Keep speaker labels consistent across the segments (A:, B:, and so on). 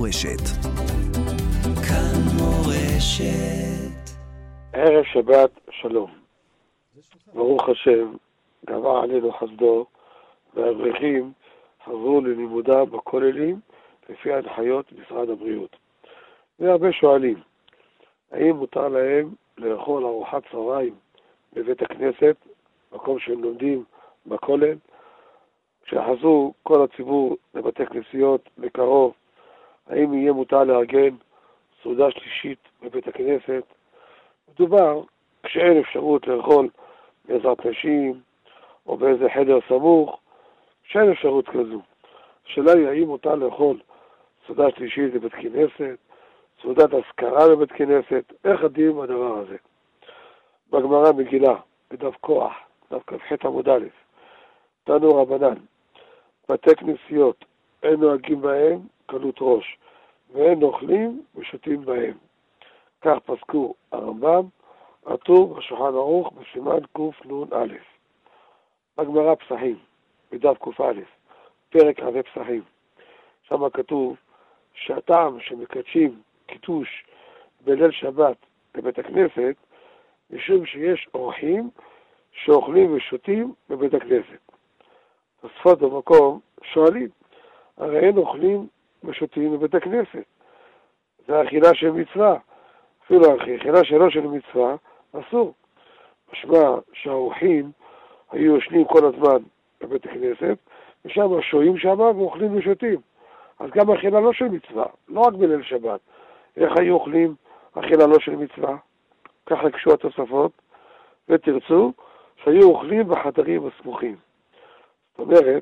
A: מורשת. כאן מורשת.
B: ערב שבת שלום. ברוך השם, גבר עלינו חסדו, והאברכים חזרו ללימודם בכוללים לפי הנחיות משרד הבריאות. והרבה שואלים, האם מותר להם לאכול ארוחת צהריים בבית הכנסת, מקום שהם לומדים בכולל? כשחזרו כל הציבור לבתי כנסיות בקרוב, האם יהיה מותר לארגן סעודה שלישית בבית הכנסת? מדובר כשאין אפשרות לאכול בעזרת נשים או באיזה חדר סמוך, שאין אפשרות כזו. השאלה היא האם מותר לאכול סעודה שלישית בבית כנסת, סעודת אזכרה בבית כנסת, איך הדין בדבר הזה? בגמרא מגילה, בדף כוח, דף כ"ח עמוד א', תנו רבנן, בתי כנסיות אין נוהגים בהם קלות ראש, ואין אוכלים ושותים בהם. כך פסקו הרמב"ם, הטור בשולחן ערוך בסימן קנ"א. בגמרא פסחים, בדף ק"א, פרק רבי פסחים. שם כתוב שהטעם שמקדשים קידוש בליל שבת בבית הכנסת, משום שיש אורחים שאוכלים ושותים בבית הכנסת. תוספות במקום שואלים, הרי אין אוכלים ושותים בבית הכנסת. זה אכילה של מצווה. אפילו אכילה שלא של מצווה, אסור. משמע שהאורחים היו יושנים כל הזמן בבית הכנסת, ושם שוהים שם ואוכלים ושותים. אז גם אכילה לא של מצווה, לא רק בליל שבת. איך היו אוכלים אכילה לא של מצווה? ככה הקשו התוספות, ותרצו שהיו אוכלים בחדרים הסמוכים. זאת אומרת,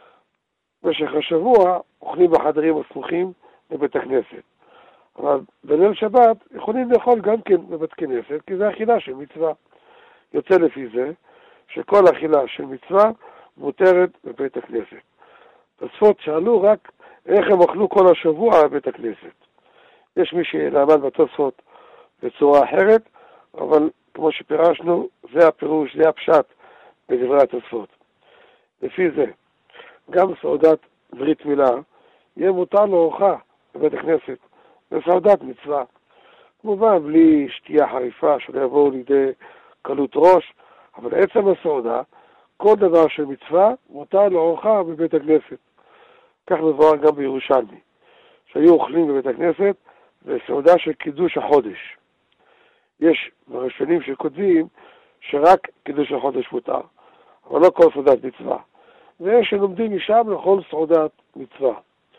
B: במשך השבוע אוכלים בחדרים הסמוכים בבית הכנסת. אבל בליל שבת יכולים לאכול גם כן בבית כנסת, כי זה אכילה של מצווה. יוצא לפי זה שכל אכילה של מצווה מותרת בבית הכנסת. תוספות שאלו רק איך הם אכלו כל השבוע בבית הכנסת. יש מי שלמד בתוספות בצורה אחרת, אבל כמו שפירשנו, זה הפירוש, זה הפשט בדברי התוספות. לפי זה, גם סעודת ברית מילה יהיה מותר לארוחה בבית הכנסת, בסעודת מצווה. כמובן בלי שתייה חריפה שלא יבואו לידי קלות ראש, אבל עצם הסעודה, כל דבר של מצווה מותר לארוחה בבית הכנסת. כך מבואר גם בירושלמי, שהיו אוכלים בבית הכנסת בסעודה של קידוש החודש. יש בראשונים שכותבים שרק קידוש החודש מותר, אבל לא כל סעודת מצווה. ויש שלומדים משם לכל סעודת מצווה.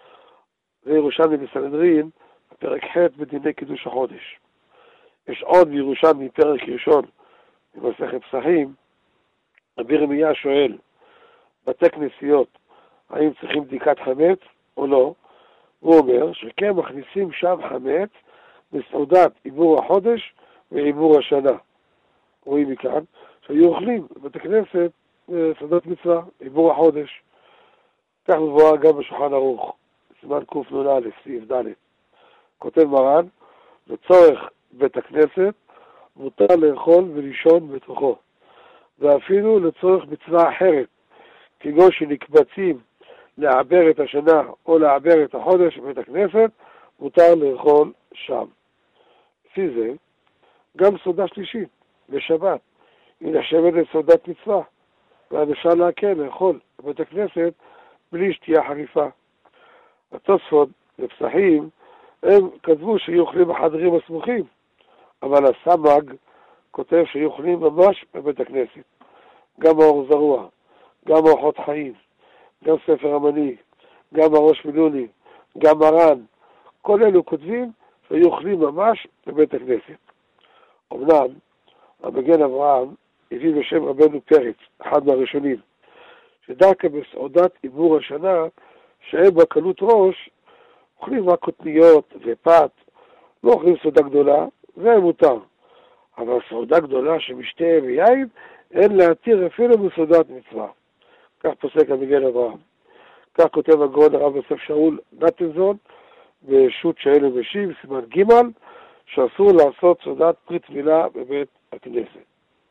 B: זה ירושלמי בסנהדרין, פרק ח' בדיני קידוש החודש. יש עוד בירושלמי פרק ראשון במסכת פסחים, רבי ירמיה שואל, בתי כנסיות, האם צריכים בדיקת חמץ או לא? הוא אומר שכן מכניסים שם חמץ בסעודת עיבור החודש ועיבור השנה. רואים מכאן שהיו אוכלים בבתי כנסת סעודת מצווה, עיבור החודש. כך מבואר גם בשולחן ערוך, סימן קנ"א, סעיף ד'. כותב מרן, לצורך בית הכנסת מותר לאכול ולישון בתוכו, ואפילו לצורך מצווה אחרת, כגון שנקבצים לעבר את השנה או לעבר את החודש בבית הכנסת, מותר לאכול שם. לפי זה, גם סעודה שלישית בשבת היא נחשבת לסעודת מצווה, ואז אפשר להקל לאכול בבית הכנסת בלי שתייה חריפה. התוספות בפסחים הם כתבו שיהיו אוכלים בחדרים הסמוכים, אבל הסמ"ג כותב שיהיו אוכלים ממש בבית הכנסת. גם האור זרוע, גם אורחות חיים, גם ספר המני, גם הראש מילוני, גם מרן, כל אלו כותבים שהיו אוכלים ממש בבית הכנסת. אמנם, המגן אברהם הביא בשם רבנו פרץ, אחד מהראשונים, שדווקא בסעודת עיבור השנה, שאין בה קלות ראש, אוכלים רק קוטניות ופת, לא אוכלים סעודה גדולה, זה מותר. אבל סעודה גדולה שמשתה ויין, אין להתיר אפילו בסעודת מצווה. כך פוסק המגן אברהם. כך כותב הגאון הרב יוסף שאול נתנזון, בשו"ת שאלה משיב, סימן ג', שאסור לעשות סעודת ברית מילה בבית הכנסת.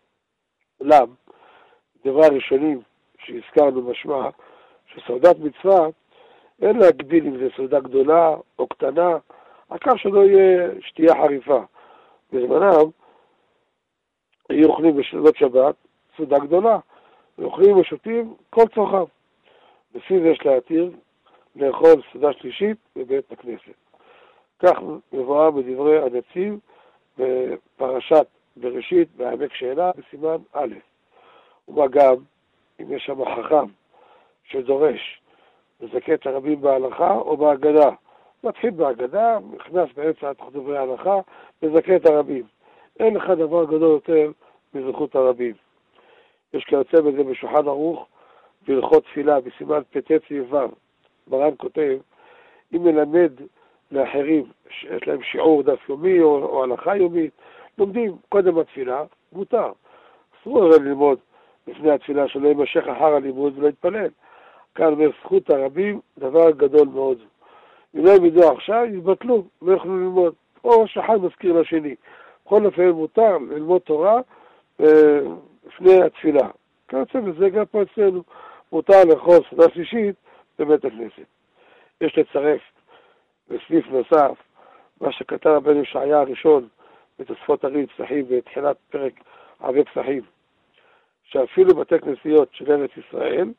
B: אולם, דבר הראשונים שהזכרנו משמע, שסעודת מצווה אין להגביל אם זה סעודה גדולה או קטנה, העיקר שלא יהיה שתייה חריפה. בזמנם היו אוכלים בסעודת שבת סעודה גדולה, ואוכלים ושותים כל צורכם. לפי זה יש להתיר לאכול סעודה שלישית בבית הכנסת. כך מבואר בדברי הנציב בפרשת בראשית בעמק שאלה בסימן א'. ומה גם אם יש שם חכם שדורש לזכה את הרבים בהלכה או בהגדה. מתחיל בהגדה, נכנס באמצע דברי ההלכה, לזכה את הרבים. אין לך דבר גדול יותר מזכות הרבים. יש כיוצא בזה בשולחן ערוך בהלכות תפילה בסימן פ"ט ו'. מרן כותב, אם מלמד לאחרים שיש להם שיעור דף יומי או הלכה יומית, לומדים קודם התפילה, מותר. אסור הרי ללמוד לפני התפילה שלא יימשך אחר הלימוד ולא יתפלל. כאן אומר זכות הרבים דבר גדול מאוד. אם לא ילמדו עכשיו, יתבטלו, לא יוכלו ללמוד. או שאחד מזכיר לשני. בכל אופן מותר ללמוד תורה לפני התפילה. כיוצא בזה גם פה אצלנו. מותר לאכול סעודה שלישית בבית הכנסת. יש לצרף בסניף נוסף מה שכתב רבנו ישעיה הראשון בתוספות הרי פסחים בתחילת פרק עבי פסחים, שאפילו בתי כנסיות של ארץ ישראל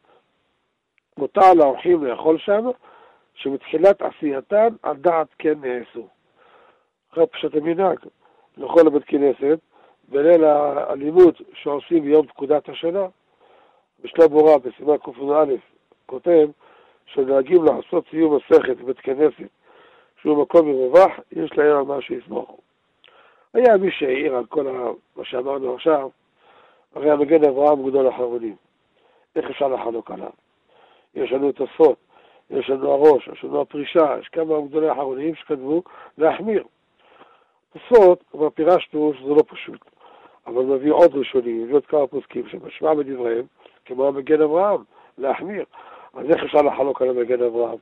B: מותר לאורחים לאכול שם, שמתחילת עשייתן על דעת כן נעשו. אחרי פשט המנהג לאכול לבית כנסת בליל הלימוד שעושים ביום פקודת השנה. בשלב מורה בסימן ק"א כותב שנוהגים לעשות סיום מסכת בבית כנסת שהוא מקום מרווח, יש להם על מה שיסמוכו. היה מי שהעיר על כל מה שאמרנו עכשיו, הרי המגן אברהם גדול האחרונים. איך אפשר לחלוק עליו? יש לנו תוספות, יש לנו הראש, יש לנו הפרישה, יש כמה גדולי האחרונים שכתבו להחמיר. תוספות, כבר פירשנו שזה לא פשוט, אבל מביא עוד ראשונים, מביא עוד כמה פוסקים שמשמע בדבריהם, כמו המגן אברהם, להחמיר. אז איך אפשר לחלוק על המגן אברהם?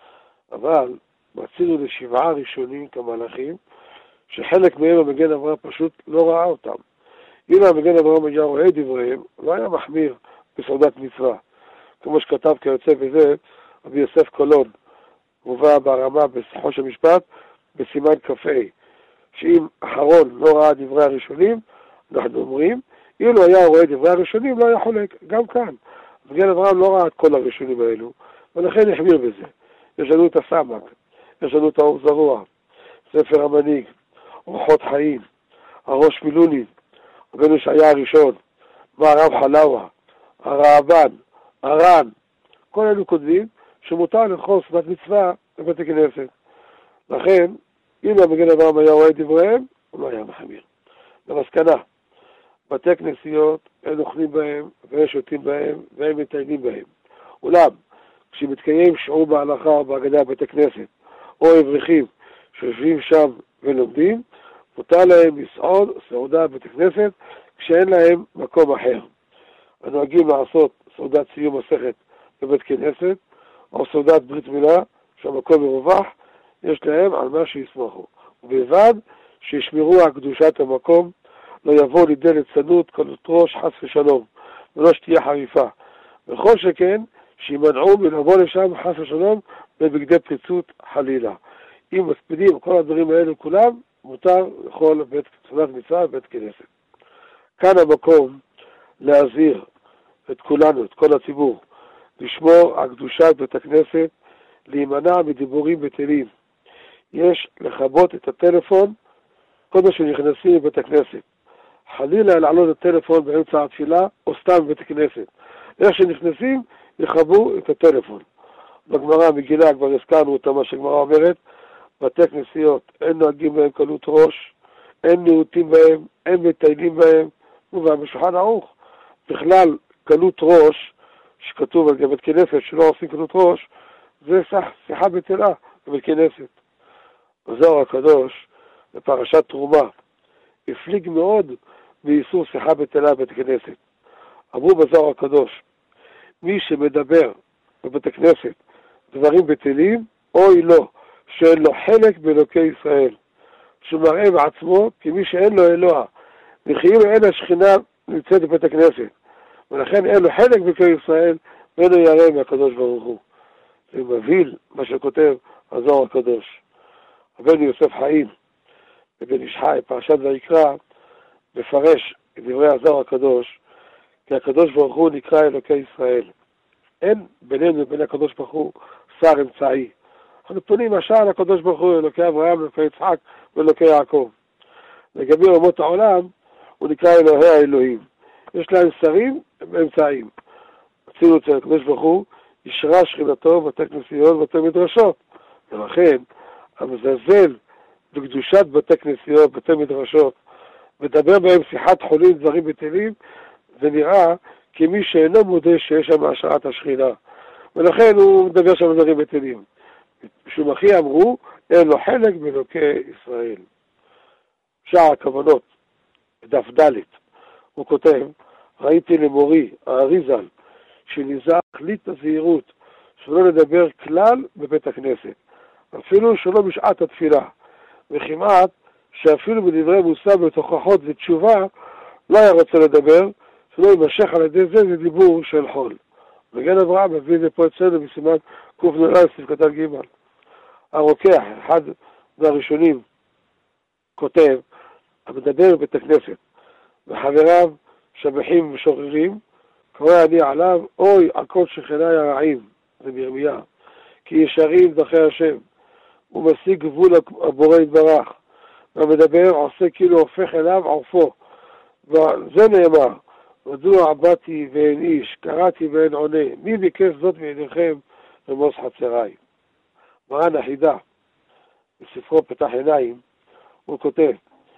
B: אבל מצינו לשבעה ראשונים כמלאכים, שחלק מהם המגן אברהם פשוט לא ראה אותם. אם המגן אברהם היה רואה דבריהם, לא היה מחמיר בסעודת מצווה. כמו שכתב כיוצא בזה, רבי יוסף קולון, מובא ברמה בסחוש המשפט, בסימן כ"ה, שאם אחרון לא ראה דברי הראשונים, אנחנו אומרים, אילו היה רואה דברי הראשונים, לא היה חולק. גם כאן, המגן אברהם לא ראה את כל הראשונים האלו, ולכן החמיר בזה. יש לנו את הסמ"ק, יש לנו את האור זרוע, ספר המנהיג, אורחות חיים, הראש מילולי, רבנו ישעיה הראשון, מהרב חלאווה, הרעבן, הר"ן, כל אלו כותבים שמותר לאכול סעודת מצווה בבית הכנסת. לכן, אם המגן אברהם היה רואה דבריהם, הוא לא היה מחמיר. למסקנה, בתי כנסיות אין אוכלים בהם ואין שותים בהם ואין מטיילים בהם. אולם, כשמתקיים שיעור בהלכה או בהגדה בבית הכנסת, או אברכים שיושבים שם ולומדים, מותר להם לסעוד סעודה בבית הכנסת כשאין להם מקום אחר. הנוהגים לעשות סעודת סיום מסכת בבית כנסת, או סעודת ברית מילה, שהמקום מרווח, יש להם על מה שיסמכו. ובלבד שישמרו על קדושת המקום, לא יבוא לידי ליצנות קלות ראש חס ושלום, ולא שתייה חריפה. וכל שכן, שימנעו מלבוא לשם חס ושלום בבגדי פריצות חלילה. אם מספידים כל הדברים האלה כולם, מותר לכל בית סעודת מצווה בבית כנסת. כאן המקום להזהיר את כולנו, את כל הציבור, לשמור על קדושת בית הכנסת, להימנע מדיבורים בטלים. יש לכבות את הטלפון קודם שנכנסים לבית הכנסת. חלילה לעלות את הטלפון באמצע התפילה או סתם בבית הכנסת. איך שנכנסים, יכבו את הטלפון. בגמרא מגילה כבר הזכרנו אותה מה שהגמרא אומרת, בתי כנסיות אין נוהגים בהם קלות ראש, אין נאותים בהם, אין מטיילים בהם, ובשולחן ערוך. בכלל קלות ראש, שכתוב על בית כנסת שלא עושים קלות ראש, זה שיחה בטלה בבית כנסת. בזוהר הקדוש, בפרשת תרומה, הפליג מאוד באיסור שיחה בטלה בבית כנסת. אמרו בזוהר הקדוש, מי שמדבר בבית הכנסת דברים בטלים, אוי לו, שאין לו חלק באלוקי ישראל, שמראה בעצמו כמי שאין לו אלוה, וכאילו אין השכינה נמצאת בבית הכנסת, ולכן אין לו חלק באלוקי ישראל, ואין לו ירא מהקדוש ברוך הוא. זה מבהיל מה שכותב הזוהר הקדוש. רבנו יוסף חיים בבן איש חי, פרשת ויקרא, מפרש את דברי הזוהר הקדוש, כי הקדוש ברוך הוא נקרא אלוקי ישראל. אין בינינו ובין הקדוש ברוך הוא שר אמצעי. אנחנו פונים השער לקדוש ברוך הוא, אלוקי אברהם, אלוקי יצחק ואלוקי יעקב. לגבי אומות העולם, הוא נקרא אלוהי האלוהים. יש להם שרים ואמצעים. רצינו אצל הקדוש ברוך הוא, ישרה שכינתו בתי כנסיות ובתי מדרשות. ולכן, המזלזל בקדושת בתי כנסיות, בתי מדרשות, מדבר בהם שיחת חולין, דברים בטלים, זה נראה כמי שאינו מודה שיש שם השראת השכינה. ולכן הוא מדבר שם דברים בטלים. משום אחי אמרו, אין לו חלק באלוקי ישראל. שער הכוונות, דף ד', הוא כותב, ראיתי למורי, האריזל, שניזהר החליט הזהירות, שלא לדבר כלל בבית הכנסת, אפילו שלא בשעת התפילה, וכמעט שאפילו בדברי מוסר בתוכחות ותשובה, לא היה רוצה לדבר, שלא יימשך על ידי זה לדיבור של חול. מגן אברהם מביא לפה אצלנו בסימן קנ"א סעיף קטן ג'. הרוקח, אחד מהראשונים, כותב, המדבר בבית הכנסת, וחבריו שבחים ושוררים, קורא אני עליו, אוי על כל שכני הרעים, זה בירמיה, כי ישרים דרכי השם, הוא משיג גבול הבורא יתברך, והמדבר עושה כאילו הופך אליו עורפו, וזה נאמר, מדוע באתי ואין איש, קראתי ואין עונה, מי ביקש זאת מידיכם רמוס חצריי. מרן החידה, בספרו פתח עיניים, הוא כותב,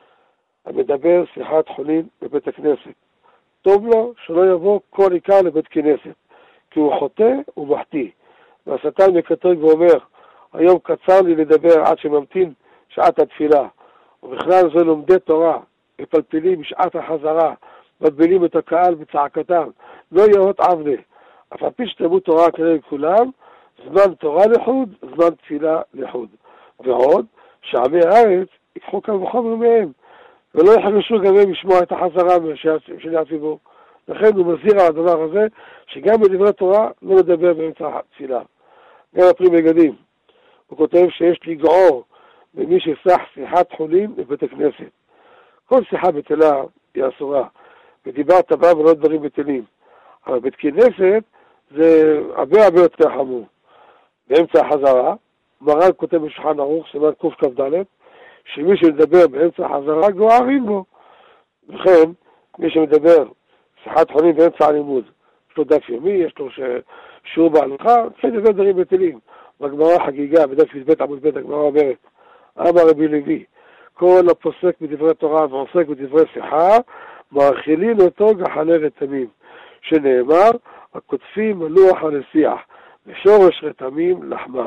B: המדבר שיחת חולין בבית הכנסת. טוב לו שלא יבוא כל עיקר לבית כנסת, כי הוא חוטא ומחטיא. והשטן מקטרג ואומר, היום קצר לי לדבר עד שממתין שעת התפילה. ובכלל זה לומדי תורה, מפלפלים בשעת החזרה, מבלים את הקהל בצעקתם, לא יאות עבדה. אף על פי שתלמוד תורה כנגד כולם, זמן תורה לחוד, זמן תפילה לחוד. ועוד, שעמי הארץ ייקחו כאן וחומר מהם, ולא יחרשו גם הם לשמוע את החזרה של הציבור. לכן הוא מזהיר על הדבר הזה, שגם בדברי תורה לא לדבר באמצע התפילה. גם הפרי מגדים. הוא כותב שיש לגעור במי שסח שיחת חולין בבית הכנסת. כל שיחה בטלה היא אסורה, ודיברת בה ולא דברים בטלים. אבל בית כנסת זה הרבה יותר חמור. באמצע החזרה, מרן כותב בשולחן ערוך, סימן קכ"ד, שמי שמדבר באמצע החזרה גוערים בו. וכן, מי שמדבר שיחת חולין באמצע הלימוד, יש לו דף יומי, יש לו שיעור בהלכה, כן דבר דברים בטלים. בגמרא חגיגה, בדף י"ב עמוד ב', הגמרא אומרת, אמר רבי לוי, כל הפוסק בדברי תורה ועוסק בדברי שיחה, מאכילין אותו גחלי רתמים, שנאמר, הקוטפים מלוח על השיח, ושורש רתמים לחמם.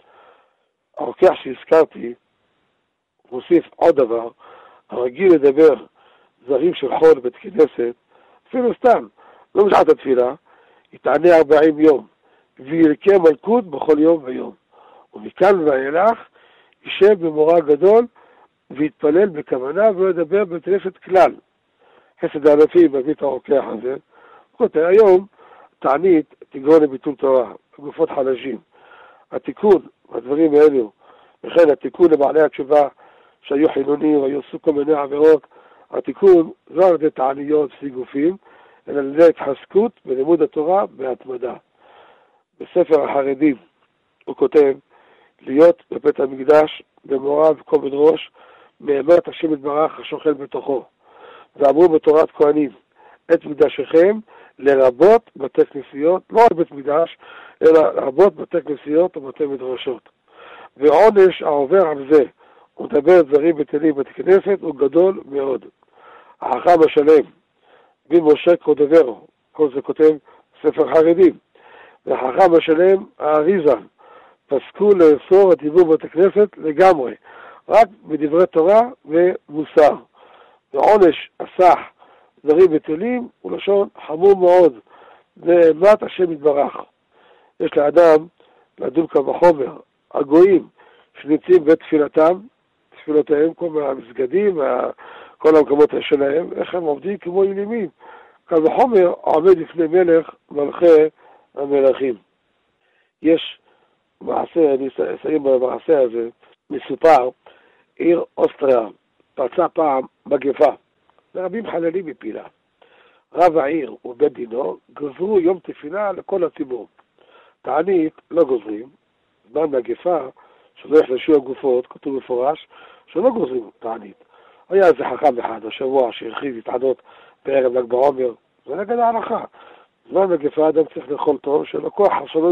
B: הרוקח שהזכרתי, מוסיף עוד דבר, הרגיל לדבר זרים של חול בית כנסת, אפילו סתם, לא בשעת התפילה, יתענה 40 יום, וילקה מלכות בכל יום ויום. ומכאן ואילך, יישב במורא גדול, ויתפלל בכוונה ולא ידבר בבית כנסת כלל. חסד האלפים מביא את הרוקח הזה. היום, תענית תגרום לביטול תורה, גופות חלשים. התיקון, הדברים האלו, וכן התיקון לבעלי התשובה שהיו חילונים והיו עשו כל מיני עבירות, התיקון לא על ידי תעניות סיגופים, אלא על ידי התחזקות בלימוד התורה בהתמדה. בספר החרדים הוא כותב, להיות בבית המקדש במורא וכובד ראש, מאמרת השם יתברך השוכן בתוכו. ואמרו בתורת כהנים, את מקדשכם לרבות בתי כנסיות, לא רק בית מקדש, אלא לרבות בתי כנסיות ובתי מדרשות. ועונש העובר על זה, הוא מדבר דברים בטלים בית כנסת, הוא גדול מאוד. החכם השלם, בן משה קורדוברו, כל זה כותב ספר חרדים. והחכם השלם, האריזל, פסקו לאסור הדיבור בית הכנסת לגמרי, רק בדברי תורה ומוסר. ועונש הסח דברים בטלים הוא לשון חמור מאוד, נאמת השם יתברך. יש לאדם לדון כבחומר, הגויים שנמצאים בתפילתם, תפילותיהם, כל המסגדים, כל המקומות שלהם, איך הם עובדים כמו אלימים. כבחומר עומד לפני מלך מלכי המלכים. יש מעשה, אני אסיים במעשה הזה, מסופר, עיר אוסטריה, פרצה פעם מגפה, ורבים חללים מפילה. רב העיר ובית דינו גזרו יום תפילה לכל הציבור. תענית לא גוזרים, זמן מגפה, שלא יחלשו הגופות, כתוב מפורש, שלא גוזרים תענית. היה איזה חכם אחד השבוע שהרחיב התענות בערב ל"ג בעומר, זה נגד ההלכה. זמן מגפה אדם צריך לאכול טוב, שלקוח שלו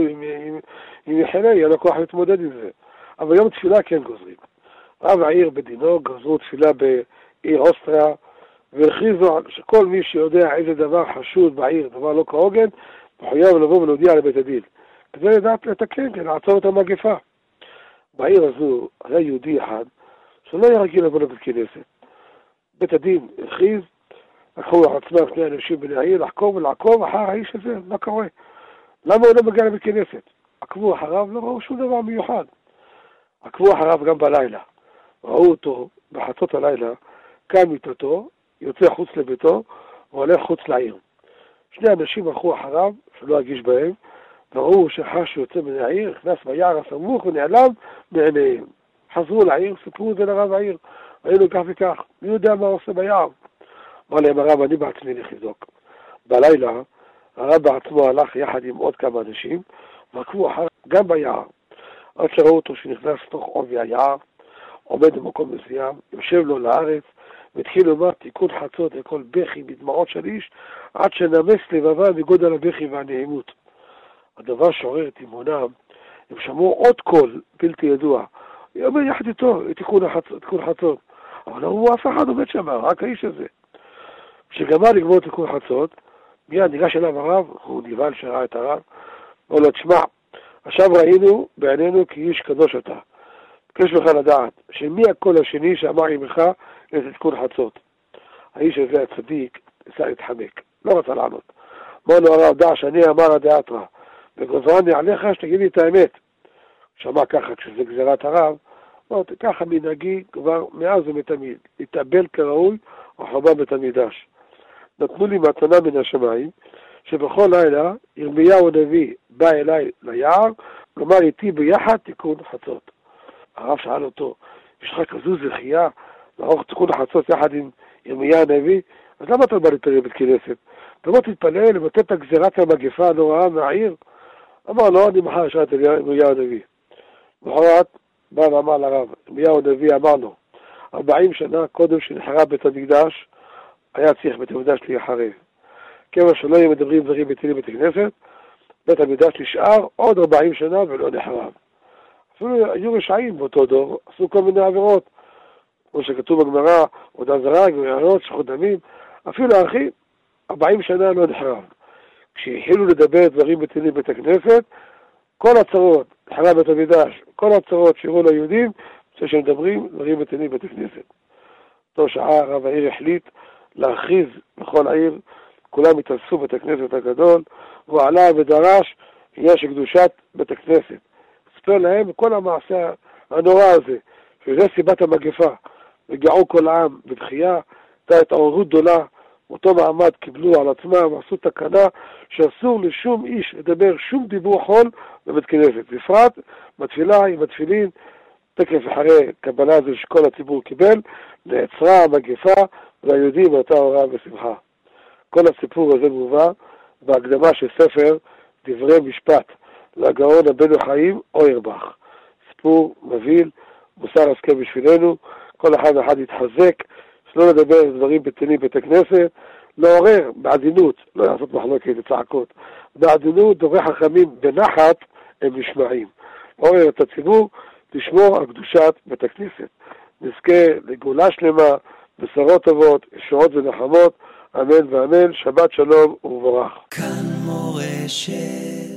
B: אם יחלה, יהיה לקוח להתמודד עם זה. אבל יום תפילה כן גוזרים. רב העיר בדינו גזרו תפילה בעיר אוסטריה, והכריזו שכל מי שיודע איזה דבר חשוד בעיר, דבר לא כהוגן, מחויב לבוא ולהודיע לבית הדין. כדי לדעת לתקן, כדי לעצור את המגפה. בעיר הזו היה יהודי אחד, שלא היה רגיל לבוא לבית כנסת. בית הדין הכריז, לקחו עצמם שני אנשים בני העיר, לחקור ולעקוב אחר האיש הזה, מה קורה? למה הוא לא מגיע לבית כנסת? עקבו אחריו, לא ראו שום דבר מיוחד. עקבו אחריו גם בלילה. ראו אותו בחצות הלילה, קם מיטתו, יוצא חוץ לביתו, והולך חוץ לעיר. שני אנשים הלכו אחריו, שלא הגיש בהם, וראו שחש שיוצא מן העיר, נכנס ביער הסמוך ונעלם מעיניהם. חזרו לעיר, סיפרו את זה לרב העיר. ראינו כך וכך, מי יודע מה עושה ביער? אמר להם הרב, אני בעצמי לחזוק. בלילה, הרב בעצמו הלך יחד עם עוד כמה אנשים, ועקבו אחריו גם ביער. עד שראו אותו שנכנס תוך עובי היער, עומד במקום מסוים, יושב לו לארץ, והתחיל לומר תיקון חצות לכל בכי בדמעות של איש, עד שנמס לבבה מגודל הבכי והנעימות. הדבר שעורר את אמונם, הם שמעו עוד קול בלתי ידוע. הוא אומר יחד איתו, תיקון חצות. אבל הוא אף אחד עומד שם, רק האיש הזה. כשגמר לגמור תיקון חצות, מיד ניגש אליו הרב, הוא נבהל שראה את הרב, אמר לו, תשמע, עכשיו ראינו בעינינו כי איש קדוש אתה. בקש לך לדעת, שמי הקול השני שאמר עמך לתיקון חצות? האיש הזה הצדיק, ניסה להתחמק, לא רצה לענות. אמר לו הרב, דע שאני אמר הדעתרא, וגוזרני עליך שתגיד לי את האמת. שמע ככה, כשזה גזירת הרב, אמר, ככה מנהגי כבר מאז ומתמיד, להתאבל כראוי וחרבה בית המקדש. נתנו לי מתנה מן השמיים, שבכל לילה ירמיהו הנביא בא אליי ליער, לומר איתי ביחד תיקון חצות. הרב שאל אותו, יש לך כזו זכייה לערוך תיקון חצות יחד עם ירמיהו הנביא? אז למה אתה בא להתפלל בבית כנסת? תבוא תתפלל לבטל את הגזירת המגפה הנוראה מהעיר? אמר לו, אני מחר אשאל את ירמיהו הנביא. מחרת בא ואמר לרב, ירמיהו הנביא אמר לו, 40 שנה קודם שנחרב בית המקדש, היה צריך בית המקדש להיחרב. כיוון שלא יהיו מדברים דברים בטלים בית הכנסת, בית המקדש נשאר עוד 40 שנה ולא נחרב. אפילו היו רשעים באותו דור, עשו כל מיני עבירות, כמו שכתוב בגמרא, עבודה זרה, גרירות, שפיכות דמים, אפילו האחים, 40 שנה לא נחרב. כשהחלו לדבר דברים בטלים בית הכנסת, כל הצרות, נחרב בית המקדש, כל הצרות שהראו ליהודים, שמדברים דברים בטלים בית הכנסת. אותו שעה רב העיר החליט להכריז בכל העיר, כולם התאספו בית הכנסת הגדול, והוא עלה ודרש עניין של קדושת בית הכנסת. ספר להם כל המעשה הנורא הזה, שזה סיבת המגפה. וגעו כל העם בבחייה, הייתה התעוררות גדולה, אותו מעמד קיבלו על עצמם, עשו תקנה שאסור לשום איש לדבר שום דיבור חול בבית כנסת. בפרט בתפילה עם התפילין, תקף אחרי קבלה הזו שכל הציבור קיבל, נעצרה המגפה והיהודים הייתה הוראה ושמחה. כל הסיפור הזה מובא בהקדמה של ספר דברי משפט לגאון הבן חיים אוירבך. סיפור מבהיל, מוסר השכל בשבילנו, כל אחד ואחד יתחזק, שלא לדבר דברים בטלים בית הכנסת, לעורר בעדינות, לא לעשות מחלוקת וצעקות, בעדינות דברי חכמים בנחת הם נשמעים. לעורר את הציבור, לשמור על קדושת בית הכנסת. נזכה לגאולה שלמה, בשורות טובות, ישועות ונחמות, אמן ואמן, שבת שלום ומבורך.
A: כאן מורשת